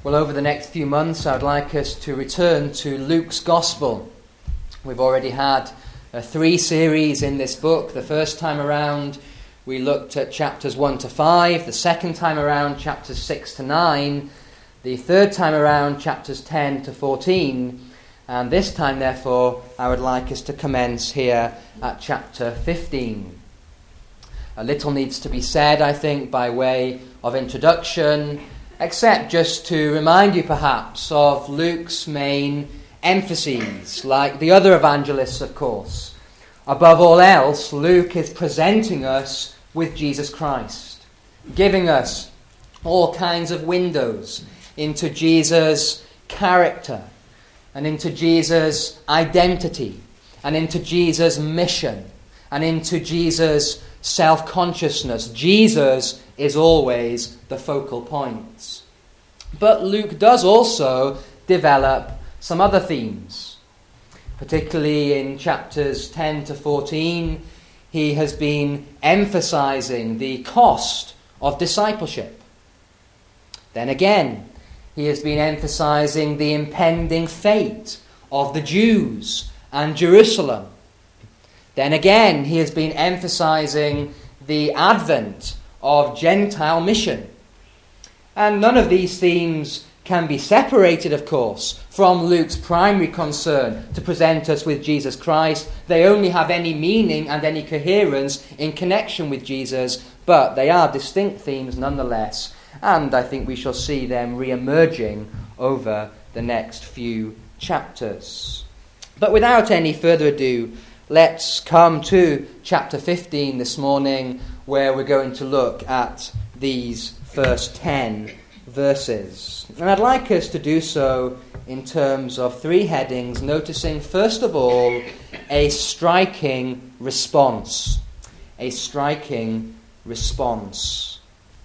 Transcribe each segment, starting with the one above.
Well, over the next few months, I'd like us to return to Luke's Gospel. We've already had 3 series in this book. The first time around, we looked at chapters 1 to 5. The second time around, chapters 6 to 9. The third time around, chapters 10 to 14. And this time, therefore, I would like us to commence here at chapter 15. A little needs to be said, I think, by way of introduction, except just to remind you, perhaps, of Luke's main emphases, like the other evangelists, of course. Above all else, Luke is presenting us with Jesus Christ, giving us all kinds of windows into Jesus' character, and into Jesus' identity, and into Jesus' mission, and into Jesus' self-consciousness. Jesus is always the focal point. But Luke does also develop some other themes. Particularly in chapters 10 to 14, he has been emphasizing the cost of discipleship. Then again, he has been emphasizing the impending fate of the Jews and Jerusalem. Then again, he has been emphasizing the advent of Gentile mission. And none of these themes can be separated, of course, from Luke's primary concern to present us with Jesus Christ. They only have any meaning and any coherence in connection with Jesus, but they are distinct themes nonetheless, and I think we shall see them re-emerging over the next few chapters. But without any further ado, let's come to chapter 15 this morning, where we're going to look at these first 10 verses. And I'd like us to do so in terms of 3 headings, noticing, first of all, a striking response. A striking response.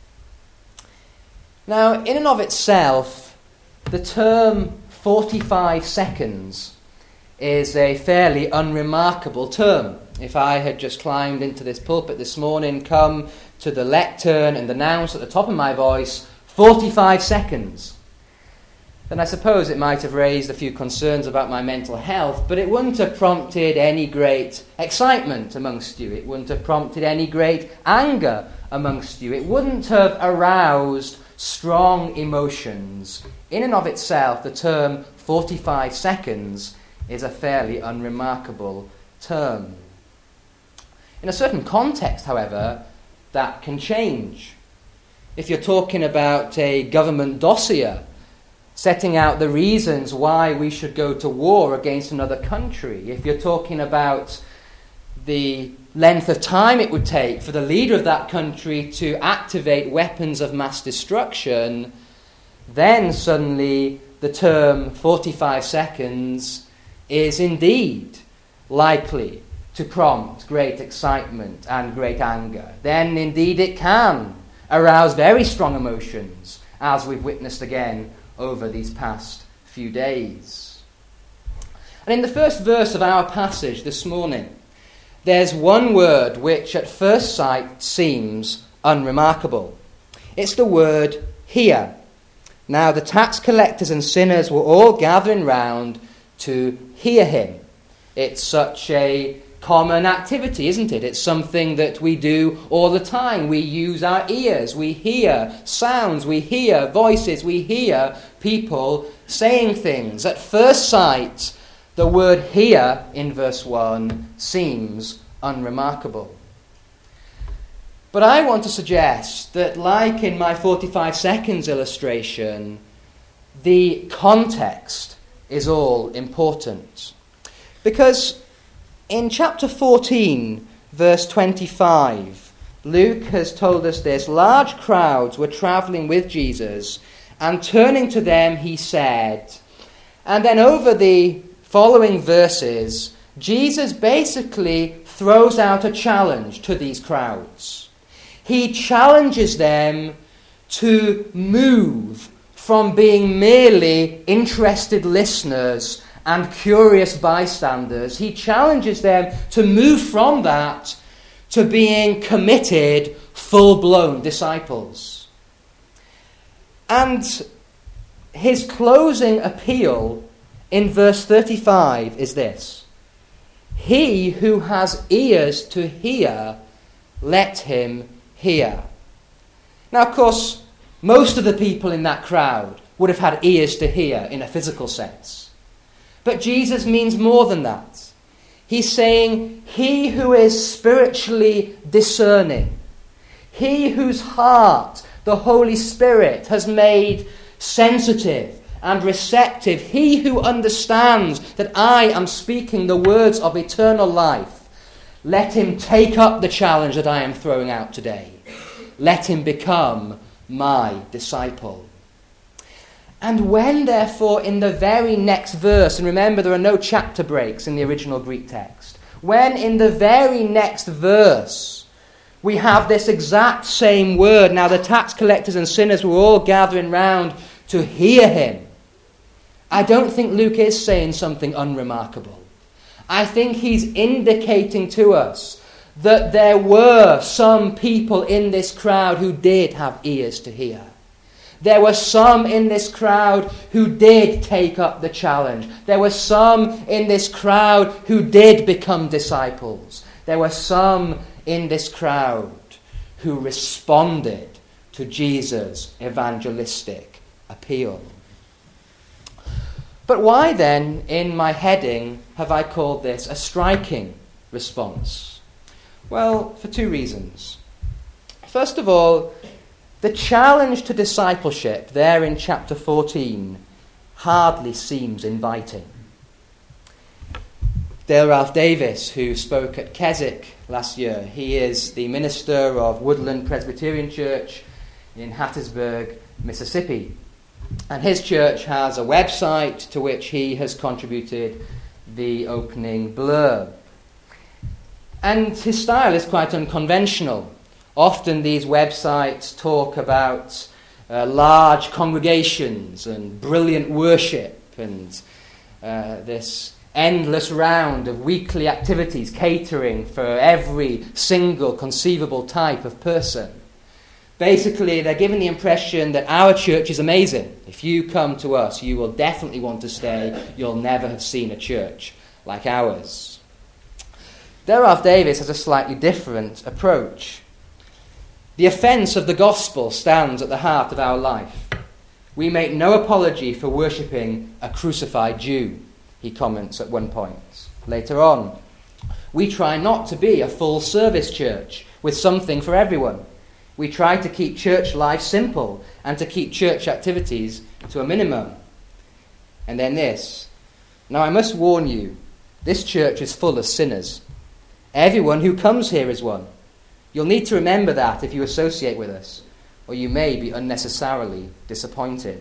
Now, in and of itself, the term 45 seconds is a fairly unremarkable term. If I had just climbed into this pulpit this morning, come to the lectern and announced at the top of my voice, 45 seconds, then I suppose it might have raised a few concerns about my mental health, but it wouldn't have prompted any great excitement amongst you. It wouldn't have prompted any great anger amongst you. It wouldn't have aroused strong emotions. In and of itself, the term 45 seconds is a fairly unremarkable term. In a certain context, however, that can change. If you're talking about a government dossier setting out the reasons why we should go to war against another country, if you're talking about the length of time it would take for the leader of that country to activate weapons of mass destruction, then suddenly the term 45 seconds is indeed likely to prompt great excitement and great anger. Then indeed it can arouse very strong emotions, as we've witnessed again over these past few days. And in the first verse of our passage this morning, there's one word which at first sight seems unremarkable. It's the word hear. Now the tax collectors and sinners were all gathering round to hear him. It's such a common activity, isn't it? It's something that we do all the time. We use our ears. We hear sounds. We hear voices. We hear people saying things. At first sight, the word hear in verse 1 seems unremarkable. But I want to suggest that, like in my 45 seconds illustration, the context is all important. Because in chapter 14, verse 25, Luke has told us this: large crowds were travelling with Jesus, and turning to them he said. And then over the following verses, Jesus basically throws out a challenge to these crowds. He challenges them to move from being merely interested listeners and curious bystanders. He challenges them to move from that to being committed, full-blown disciples. And his closing appeal in verse 35 is this: "He who has ears to hear, let him hear." Now, of course, most of the people in that crowd would have had ears to hear in a physical sense. But Jesus means more than that. He's saying, he who is spiritually discerning, he whose heart the Holy Spirit has made sensitive and receptive, he who understands that I am speaking the words of eternal life, let him take up the challenge that I am throwing out today. Let him become my disciple. And when, therefore, in the very next verse, and remember there are no chapter breaks in the original Greek text, when in the very next verse we have this exact same word, now the tax collectors and sinners were all gathering round to hear him, I don't think Luke is saying something unremarkable. I think he's indicating to us that there were some people in this crowd who did have ears to hear. There were some in this crowd who did take up the challenge. There were some in this crowd who did become disciples. There were some in this crowd who responded to Jesus' evangelistic appeal. But why then, in my heading, have I called this a striking response? Well, for two reasons. First of all, the challenge to discipleship there in chapter 14 hardly seems inviting. Dale Ralph Davis, who spoke at Keswick last year, he is the minister of Woodland Presbyterian Church in Hattiesburg, Mississippi. And his church has a website to which he has contributed the opening blurb. And his style is quite unconventional. Often these websites talk about large congregations and brilliant worship and this endless round of weekly activities catering for every single conceivable type of person. Basically, they're giving the impression that our church is amazing. If you come to us, you will definitely want to stay. You'll never have seen a church like ours. Dale Ralph Davis has a slightly different approach. The offence of the gospel stands at the heart of our life. We make no apology for worshipping a crucified Jew, he comments at one point. Later on, we try not to be a full-service church with something for everyone. We try to keep church life simple and to keep church activities to a minimum. And then this. Now I must warn you, this church is full of sinners. Everyone who comes here is one. You'll need to remember that if you associate with us, or you may be unnecessarily disappointed.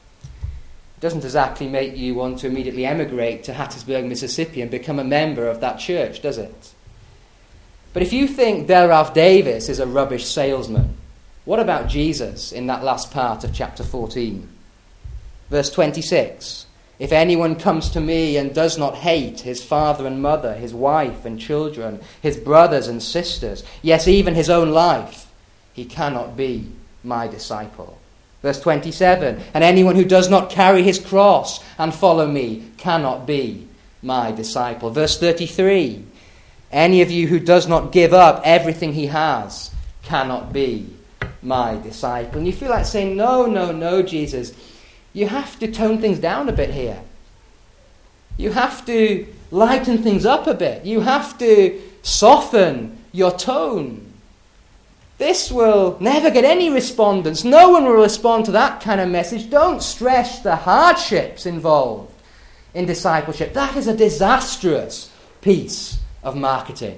It doesn't exactly make you want to immediately emigrate to Hattiesburg, Mississippi and become a member of that church, does it? But if you think Dale Ralph Davis is a rubbish salesman, what about Jesus in that last part of chapter 14? Verse 26, "If anyone comes to me and does not hate his father and mother, his wife and children, his brothers and sisters, yes, even his own life, he cannot be my disciple." Verse 27, "And anyone who does not carry his cross and follow me cannot be my disciple." Verse 33, "Any of you who does not give up everything he has cannot be my disciple." And you feel like saying, no, Jesus, you have to tone things down a bit here. You have to lighten things up a bit. You have to soften your tone. This will never get any respondents. No one will respond to that kind of message. Don't stress the hardships involved in discipleship. That is a disastrous piece of marketing.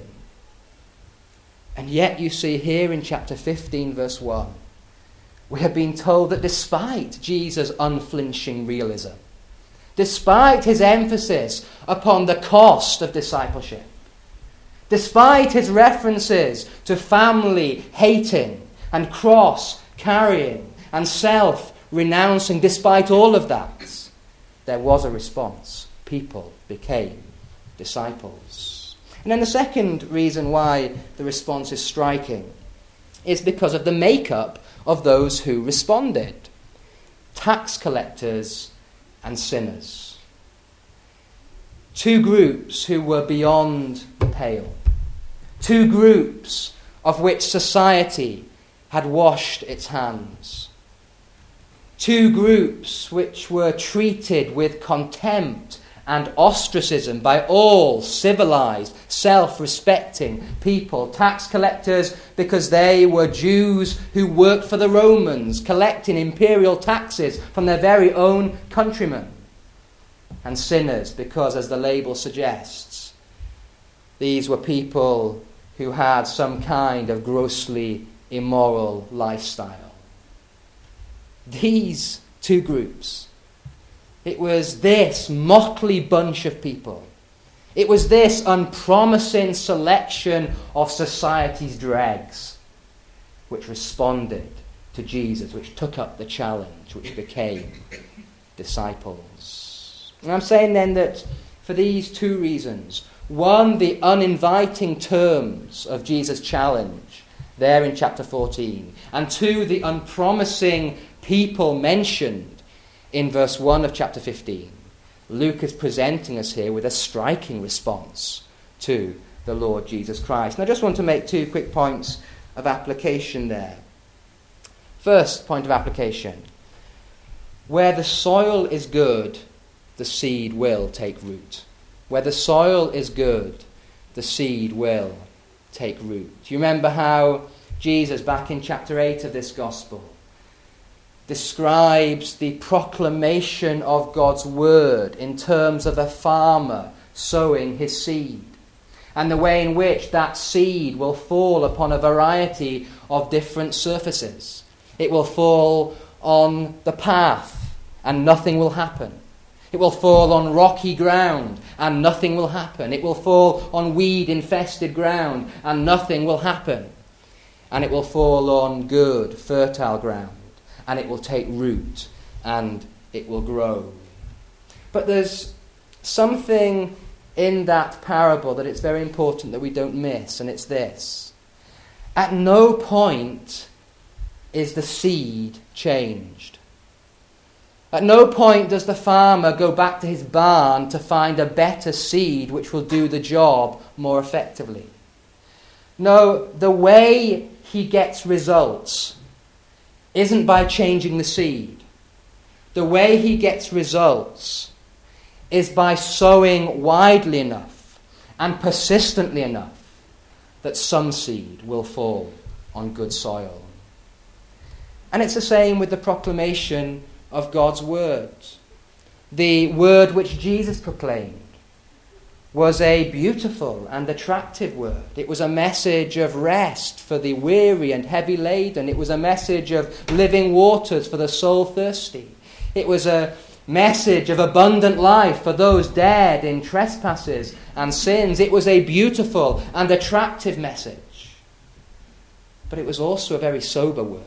And yet you see here in chapter 15, verse 1, we have been told that despite Jesus' unflinching realism, despite his emphasis upon the cost of discipleship, despite his references to family hating and cross carrying and self-renouncing, despite all of that, there was a response. People became disciples. And then the second reason why the response is striking is because of the makeup of those who responded. tax collectors and sinners. Two groups who were beyond the pale. Two groups of which society had washed its hands. Two groups which were treated with contempt and ostracism by all civilized, self-respecting people. Tax collectors because they were Jews who worked for the Romans, collecting imperial taxes from their very own countrymen. And sinners because, as the label suggests, these were people who had some kind of grossly immoral lifestyle. These two groups, it was this motley bunch of people, it was this unpromising selection of society's dregs which responded to Jesus, which took up the challenge, which became disciples. And I'm saying then that for these two reasons, one, the uninviting terms of Jesus' challenge there in chapter 14, and two, the unpromising people mentioned in verse 1 of chapter 15. Luke is presenting us here with a striking response to the Lord Jesus Christ. And I just want to make 2 quick points of application there. First point of application: where the soil is good, the seed will take root. Where the soil is good, the seed will take root. Do you remember how Jesus, back in chapter 8 of this gospel, describes the proclamation of God's word in terms of a farmer sowing his seed, and the way in which that seed will fall upon a variety of different surfaces? It will fall on the path, and nothing will happen. It will fall on rocky ground, and nothing will happen. It will fall on weed-infested ground, and nothing will happen. And it will fall on good, fertile ground, and it will take root, and it will grow. But there's something in that parable that it's very important that we don't miss, and it's this: at no point is the seed changed. At no point does the farmer go back to his barn to find a better seed which will do the job more effectively. No, the way he gets results isn't by changing the seed. The way he gets results is by sowing widely enough and persistently enough that some seed will fall on good soil. And it's the same with the proclamation of God's word. The word which Jesus proclaimed was a beautiful and attractive word. It was a message of rest for the weary and heavy laden. It was a message of living waters for the soul thirsty. It was a message of abundant life for those dead in trespasses and sins. It was a beautiful and attractive message. But it was also a very sober word.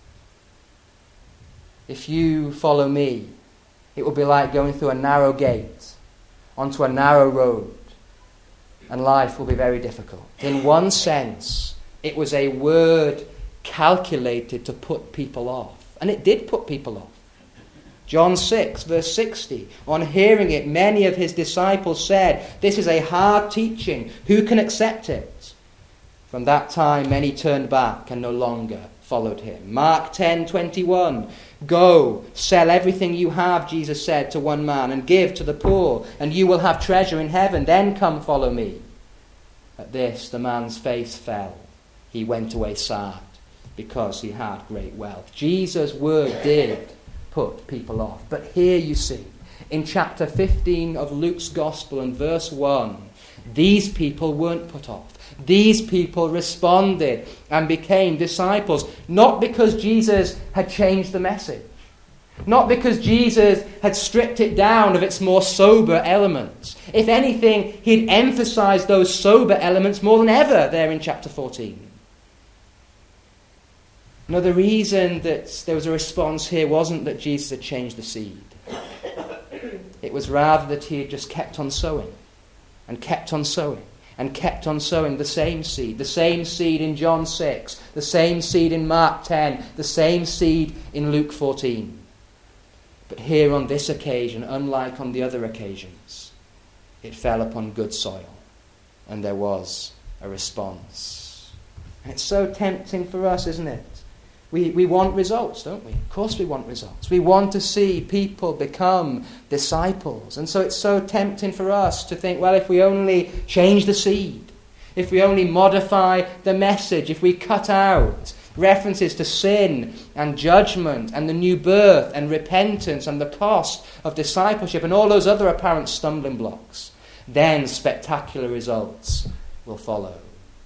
If you follow me, it will be like going through a narrow gate onto a narrow road, and life will be very difficult. In one sense, it was a word calculated to put people off, and it did put people off. John 6, verse 60, on hearing it, many of his disciples said, "This is a hard teaching. Who can accept it?" From that time, many turned back and no longer followed him. Mark 10:21, "Go, sell everything you have," Jesus said to one man, "and give to the poor, and you will have treasure in heaven. Then come follow me." At this, the man's face fell. He went away sad, because he had great wealth. Jesus' word did put people off. But here you see, in chapter 15 of Luke's Gospel and verse 1, these people weren't put off. These people responded and became disciples, not because Jesus had changed the message, not because Jesus had stripped it down of its more sober elements. If anything, he'd emphasized those sober elements more than ever there in chapter 14. No, the reason that there was a response here wasn't that Jesus had changed the seed. It was rather that he had just kept on sowing and kept on sowing and kept on sowing the same seed in John 6, the same seed in Mark 10, the same seed in Luke 14. But here on this occasion, unlike on the other occasions, it fell upon good soil, and there was a response. And it's so tempting for us, isn't it? We want results, don't we? Of course we want results. We want to see people become disciples. And so it's so tempting for us to think, well, if we only change the seed, if we only modify the message, if we cut out references to sin and judgment and the new birth and repentance and the cost of discipleship and all those other apparent stumbling blocks, then spectacular results will follow.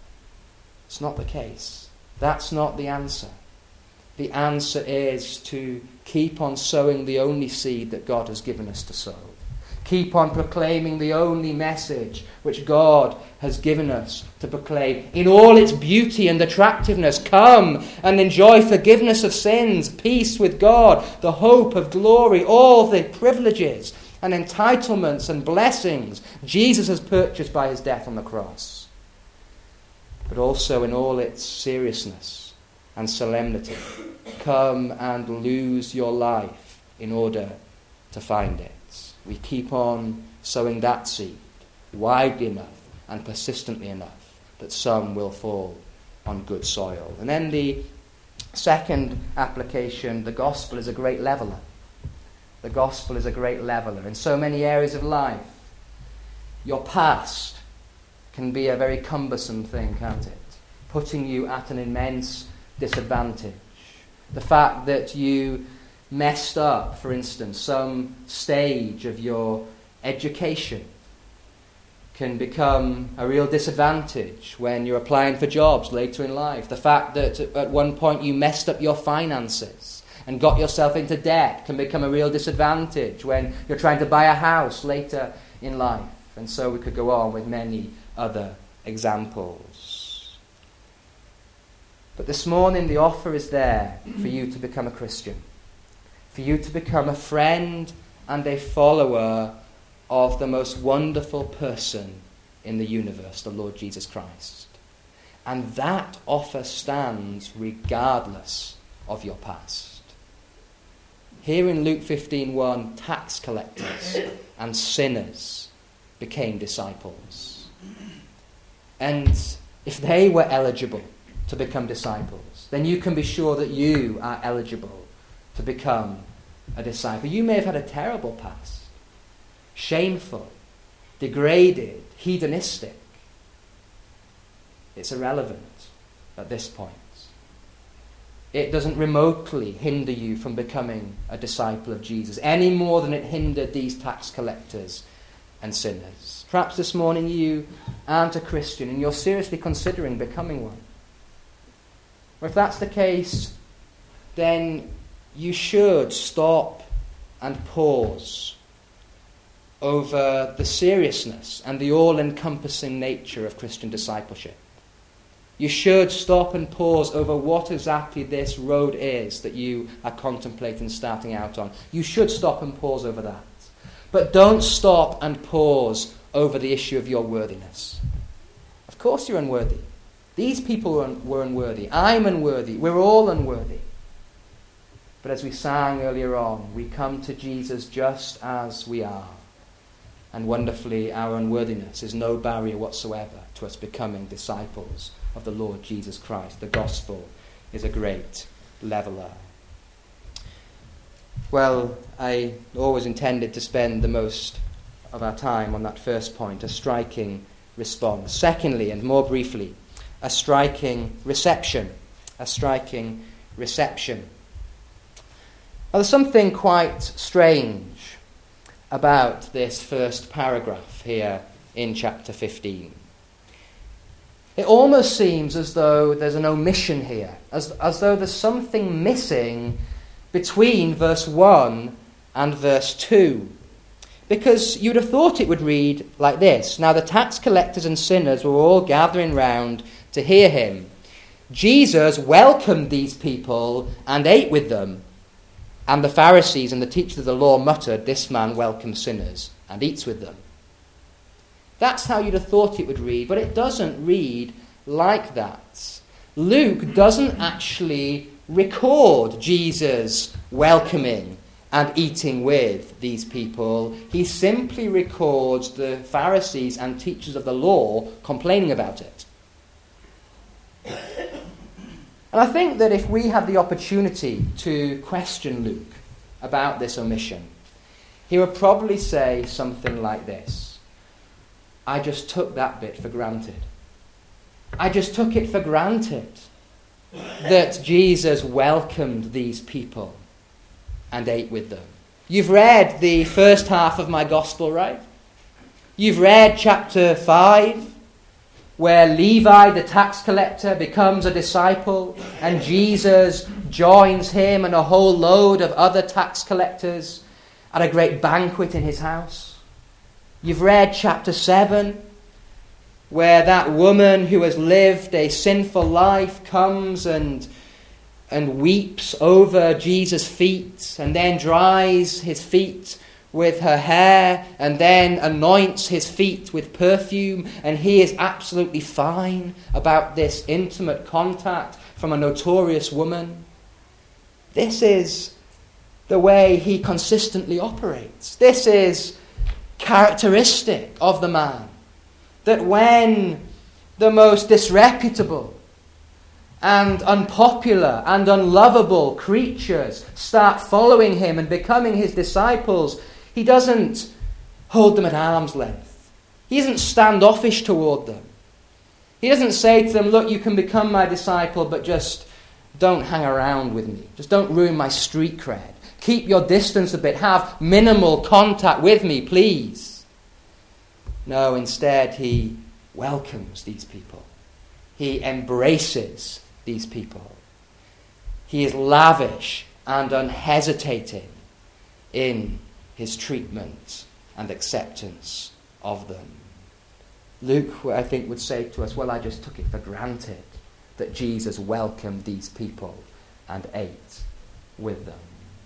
It's not the case. That's not the answer. The answer is to keep on sowing the only seed that God has given us to sow. Keep on proclaiming the only message which God has given us to proclaim in all its beauty and attractiveness. Come and enjoy forgiveness of sins, peace with God, the hope of glory, all the privileges and entitlements and blessings Jesus has purchased by his death on the cross. But also in all its seriousness and solemnity. Come and lose your life in order to find it. We keep on sowing that seed widely enough and persistently enough that some will fall on good soil. And then the second application, the gospel is a great leveler. The gospel is a great leveler in so many areas of life. Your past can be a very cumbersome thing, can't it? Putting you at an immense disadvantage. The fact that you messed up, for instance, some stage of your education can become a real disadvantage when you're applying for jobs later in life. The fact that at one point you messed up your finances and got yourself into debt can become a real disadvantage when you're trying to buy a house later in life. And so we could go on with many other examples. But this morning the offer is there for you to become a Christian, for you to become a friend and a follower of the most wonderful person in the universe, the Lord Jesus Christ. And that offer stands regardless of your past. Here in Luke 15:1, tax collectors and sinners became disciples. And if they were eligible to become disciples, then you can be sure that you are eligible to become a disciple. You may have had a terrible past, shameful, degraded, hedonistic. It's irrelevant at this point. It doesn't remotely hinder you from becoming a disciple of Jesus any more than it hindered these tax collectors and sinners. Perhaps this morning you aren't a Christian and you're seriously considering becoming one. Well, if that's the case, then you should stop and pause over the seriousness and the all-encompassing nature of Christian discipleship. You should stop and pause over what exactly this road is that you are contemplating starting out on. You should stop and pause over that. But don't stop and pause over the issue of your worthiness. Of course you're unworthy. These people were unworthy. I'm unworthy. We're all unworthy. But as we sang earlier on, we come to Jesus just as we are. And wonderfully, our unworthiness is no barrier whatsoever to us becoming disciples of the Lord Jesus Christ. The gospel is a great leveler. Well, I always intended to spend the most of our time on that first point, a striking response. Secondly, and more briefly, a striking reception. A striking reception. Now, there's something quite strange about this first paragraph here in chapter 15. It almost seems as though there's an omission here, as though there's something missing between verse 1 and verse 2. Because you'd have thought it would read like this. Now the tax collectors and sinners were all gathering round to hear him. Jesus welcomed these people and ate with them. And the Pharisees and the teachers of the law muttered, "This man welcomes sinners and eats with them." That's how you'd have thought it would read, but it doesn't read like that. Luke doesn't actually record Jesus welcoming and eating with these people. He simply records the Pharisees and teachers of the law complaining about it. And I think that if we had the opportunity to question Luke about this omission, he would probably say something like this: I just took that bit for granted. I just took it for granted that Jesus welcomed these people and ate with them. You've read the first half of my gospel, right? You've read chapter 5, where Levi, the tax collector, becomes a disciple, and Jesus joins him and a whole load of other tax collectors at a great banquet in his house. You've read chapter 7, where that woman who has lived a sinful life comes and weeps over Jesus' feet, and then dries his feet with her hair, and then anoints his feet with perfume, and he is absolutely fine about this intimate contact from a notorious woman. This is the way he consistently operates. This is characteristic of the man, that when the most disreputable and unpopular and unlovable creatures start following him and becoming his disciples, he doesn't hold them at arm's length. He isn't standoffish toward them. He doesn't say to them, look, you can become my disciple, but just don't hang around with me. Just don't ruin my street cred. Keep your distance a bit. Have minimal contact with me, please. No, instead he welcomes these people. He embraces these people. He is lavish and unhesitating in his treatment and acceptance of them. Luke, I think, would say to us, well, I just took it for granted that Jesus welcomed these people and ate with them.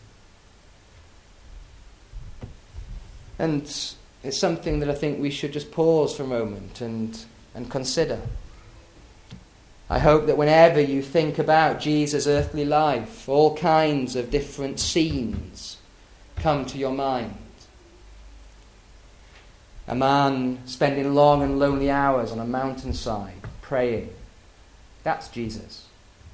And it's something that I think we should just pause for a moment and consider. I hope that whenever you think about Jesus' earthly life, all kinds of different scenes come to your mind. A man spending long and lonely hours on a mountainside praying. That's Jesus.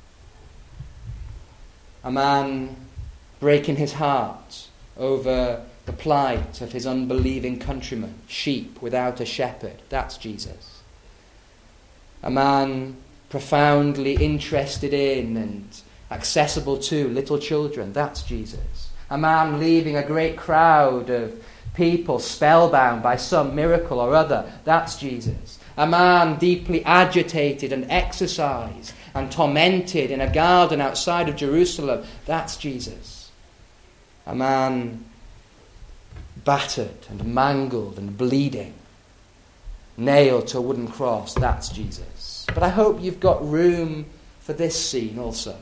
A man breaking his heart over the plight of his unbelieving countrymen, sheep without a shepherd. That's Jesus. A man profoundly interested in and accessible to little children. That's Jesus. A man leaving a great crowd of people spellbound by some miracle or other. That's Jesus. A man deeply agitated and exercised and tormented in a garden outside of Jerusalem. That's Jesus. A man battered and mangled and bleeding, nailed to a wooden cross. That's Jesus. But I hope you've got room for this scene also.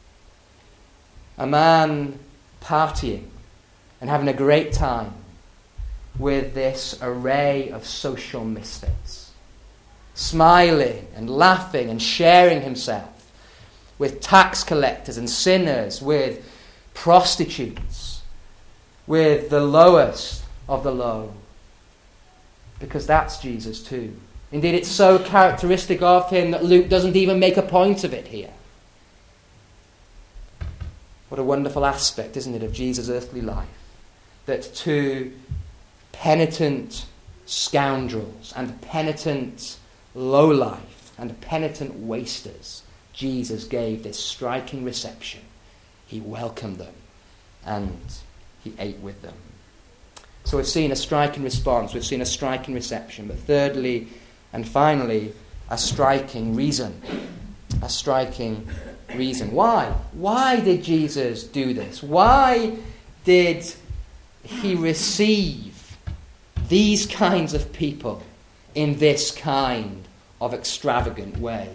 A man partying and having a great time with this array of social misfits, smiling and laughing and sharing himself with tax collectors and sinners, with prostitutes, with the lowest of the low. Because that's Jesus too. Indeed, it's so characteristic of him that Luke doesn't even make a point of it here. What a wonderful aspect, isn't it, of Jesus' earthly life? That to penitent scoundrels and penitent lowlife and penitent wasters, Jesus gave this striking reception. He welcomed them and he ate with them. So we've seen a striking response, we've seen a striking reception, but thirdly and finally, a striking reason. A striking reason. Why? Why did Jesus do this? Why did he receive these kinds of people in this kind of extravagant way?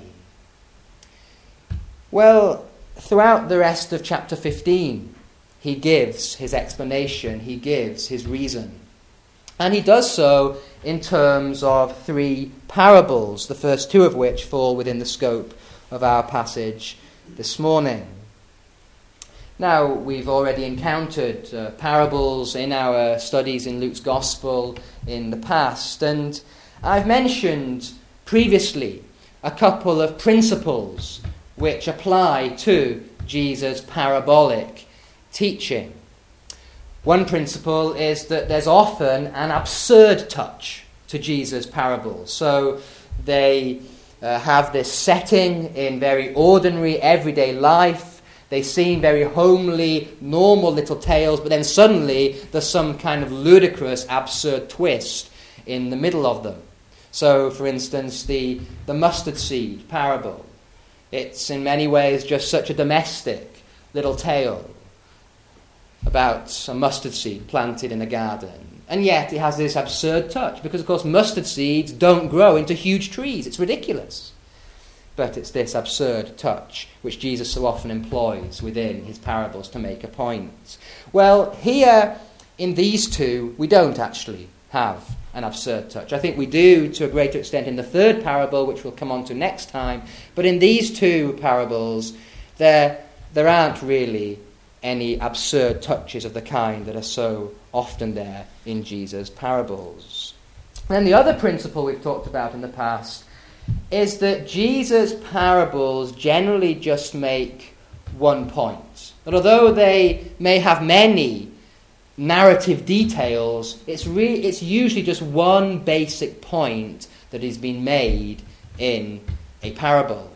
Well, throughout the rest of chapter 15, he gives his explanation, he gives his reason. And he does so in terms of 3 parables, the first 2 of which fall within the scope of our passage this morning. Now, we've already encountered parables in our studies in Luke's Gospel in the past, and I've mentioned previously a couple of principles which apply to Jesus' parabolic teaching. One principle is that there's often an absurd touch to Jesus' parables. So they have this setting in very ordinary, everyday life. They seem very homely, normal little tales, but then suddenly there's some kind of ludicrous, absurd twist in the middle of them. So, for instance, the mustard seed parable. It's in many ways just such a domestic little tale about a mustard seed planted in a garden. And yet it has this absurd touch, because, of course, mustard seeds don't grow into huge trees. It's ridiculous. But it's this absurd touch which Jesus so often employs within his parables to make a point. Well, here in these two, we don't actually have an absurd touch. I think we do to a greater extent in the third parable, which we'll come on to next time. But in these two parables, there aren't really any absurd touches of the kind that are so often there in Jesus' parables. And then the other principle we've talked about in the past is that Jesus' parables generally just make one point. That although they may have many narrative details, it's usually just one basic point that is being made in a parable.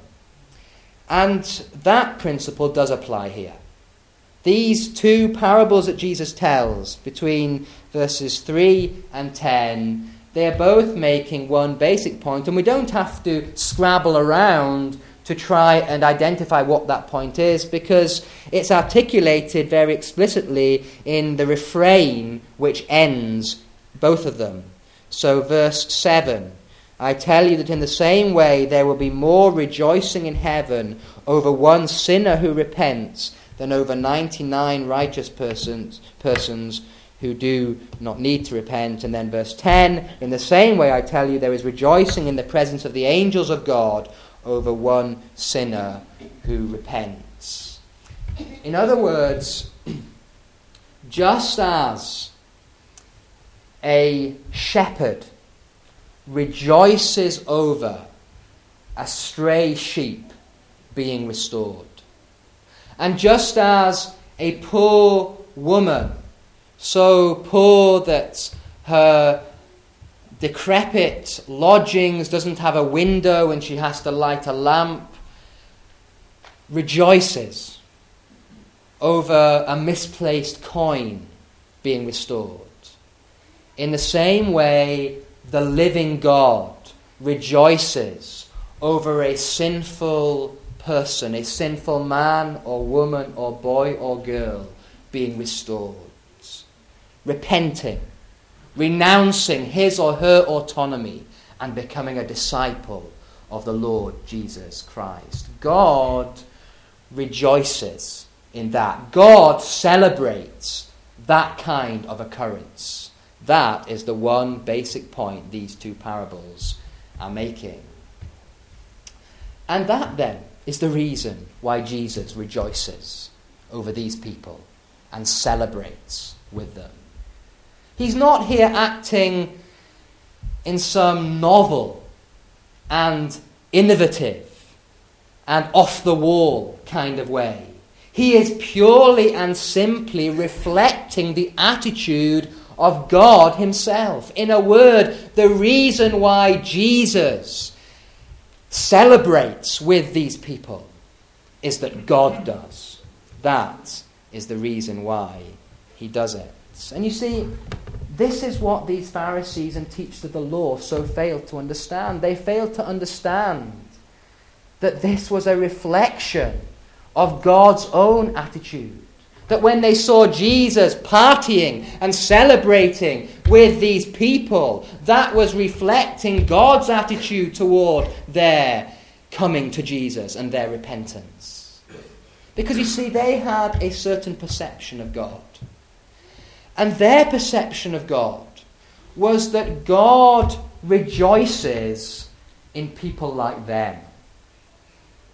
And that principle does apply here. These two parables that Jesus tells, between verses 3 and 10, they are both making one basic point, and we don't have to scrabble around to try and identify what that point is, because it's articulated very explicitly in the refrain which ends both of them. So verse 7, I tell you that in the same way there will be more rejoicing in heaven over one sinner who repents than over 99 righteous persons who do not need to repent. And then verse 10, in the same way I tell you there is rejoicing in the presence of the angels of God over one sinner who repents. In other words, just as a shepherd rejoices over a stray sheep being restored, and just as a poor woman, so poor that her decrepit lodgings doesn't have a window and she has to light a lamp, rejoices over a misplaced coin being restored. In the same way, the living God rejoices over a sinful person, a sinful man or woman or boy or girl being restored, repenting, renouncing his or her autonomy and becoming a disciple of the Lord Jesus Christ. God rejoices in that. God celebrates that kind of occurrence. That is the one basic point these two parables are making. And that then is the reason why Jesus rejoices over these people and celebrates with them. He's not here acting in some novel and innovative and off-the-wall kind of way. He is purely and simply reflecting the attitude of God himself. In a word, the reason why Jesus celebrates with these people is that God does. That is the reason why he does it. And you see, this is what these Pharisees and teachers of the law so failed to understand. They failed to understand that this was a reflection of God's own attitude. That when they saw Jesus partying and celebrating with these people, that was reflecting God's attitude toward their coming to Jesus and their repentance. Because you see, they had a certain perception of God. And their perception of God was that God rejoices in people like them.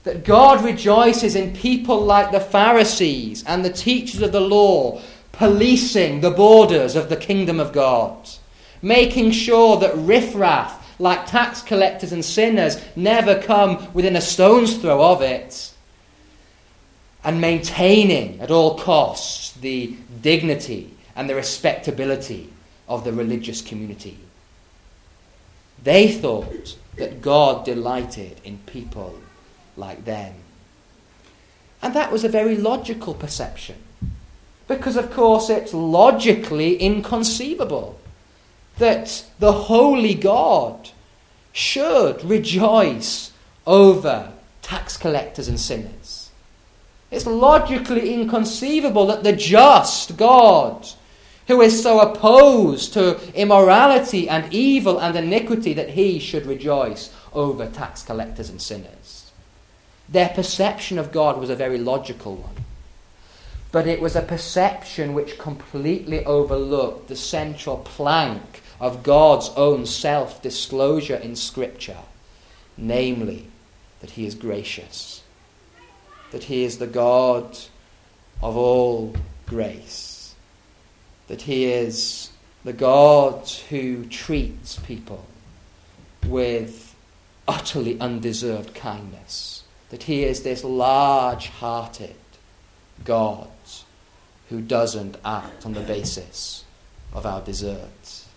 that God rejoices in people like the Pharisees and the teachers of the law policing the borders of the kingdom of God, making sure that riffraff, like tax collectors and sinners, never come within a stone's throw of it, and maintaining at all costs the dignity and the respectability of the religious community. They thought that God delighted in people like them. And that was a very logical perception, because of course it's logically inconceivable that the holy God should rejoice over tax collectors and sinners. It's logically inconceivable that the just God, who is so opposed to immorality and evil and iniquity, that he should rejoice over tax collectors and sinners. Their perception of God was a very logical one. But it was a perception which completely overlooked the central plank of God's own self-disclosure in Scripture, namely that he is gracious, that he is the God of all grace, that he is the God who treats people with utterly undeserved kindness, that he is this large-hearted God who doesn't act on the basis of our deserts.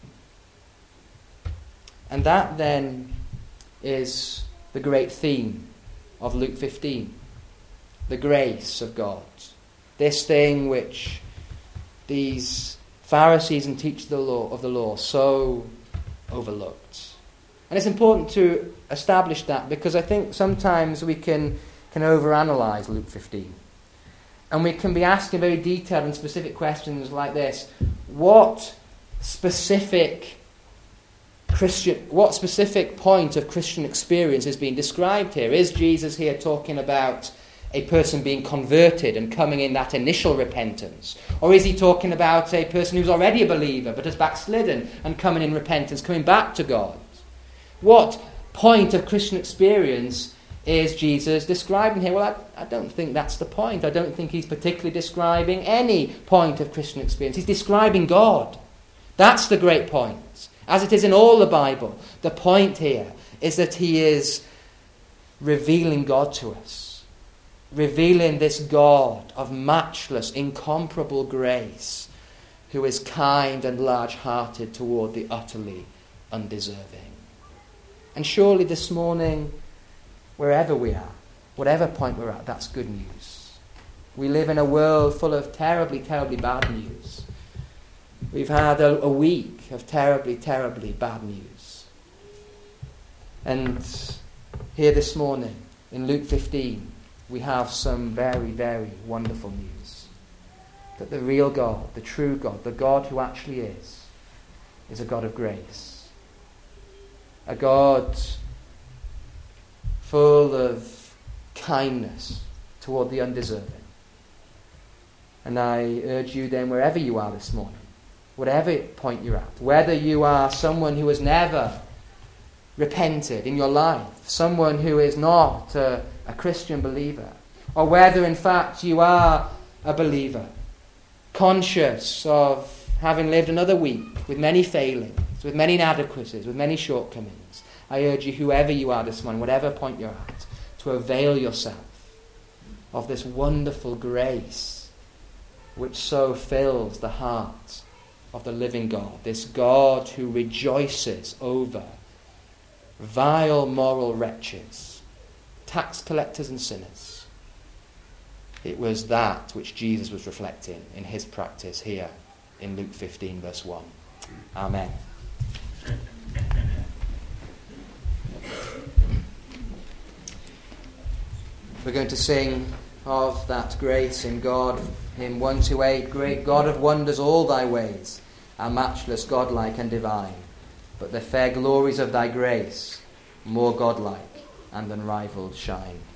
And that then is the great theme of Luke 15, the grace of God, this thing which these Pharisees and teachers of the law so overlooked. And it's important to establish that, because I think sometimes we can overanalyze Luke 15. And we can be asking very detailed and specific questions like this. What specific point of Christian experience is being described here? Is Jesus here talking about a person being converted and coming in that initial repentance? Or is he talking about a person who's already a believer but has backslidden and coming in repentance, coming back to God? What point of Christian experience is Jesus describing here? Well, I don't think that's the point. I don't think he's particularly describing any point of Christian experience. He's describing God. That's the great point. As it is in all the Bible, the point here is that he is revealing God to us, revealing this God of matchless, incomparable grace, who is kind and large-hearted toward the utterly undeserving. And surely this morning, wherever we are, whatever point we're at, that's good news. We live in a world full of terribly, terribly bad news. We've had a week of terribly, terribly bad news. And here this morning, in Luke 15, we have some very, very wonderful news. That the real God, the true God, the God who actually is a God of grace. A God full of kindness toward the undeserving. And I urge you then, wherever you are this morning, whatever point you're at, whether you are someone who has never repented in your life, someone who is not a Christian believer, or whether in fact you are a believer, conscious of having lived another week with many failings, with many inadequacies, with many shortcomings, I urge you, whoever you are this morning, whatever point you're at, to avail yourself of this wonderful grace which so fills the heart of the living God, this God who rejoices over vile moral wretches, tax collectors and sinners. It was that which Jesus was reflecting in his practice here in Luke 15 verse 1. Amen. We're going to sing of that grace in God, hymn 128, Great God of wonders, all thy ways are matchless, godlike and divine, but the fair glories of thy grace more godlike and unrivalled shine.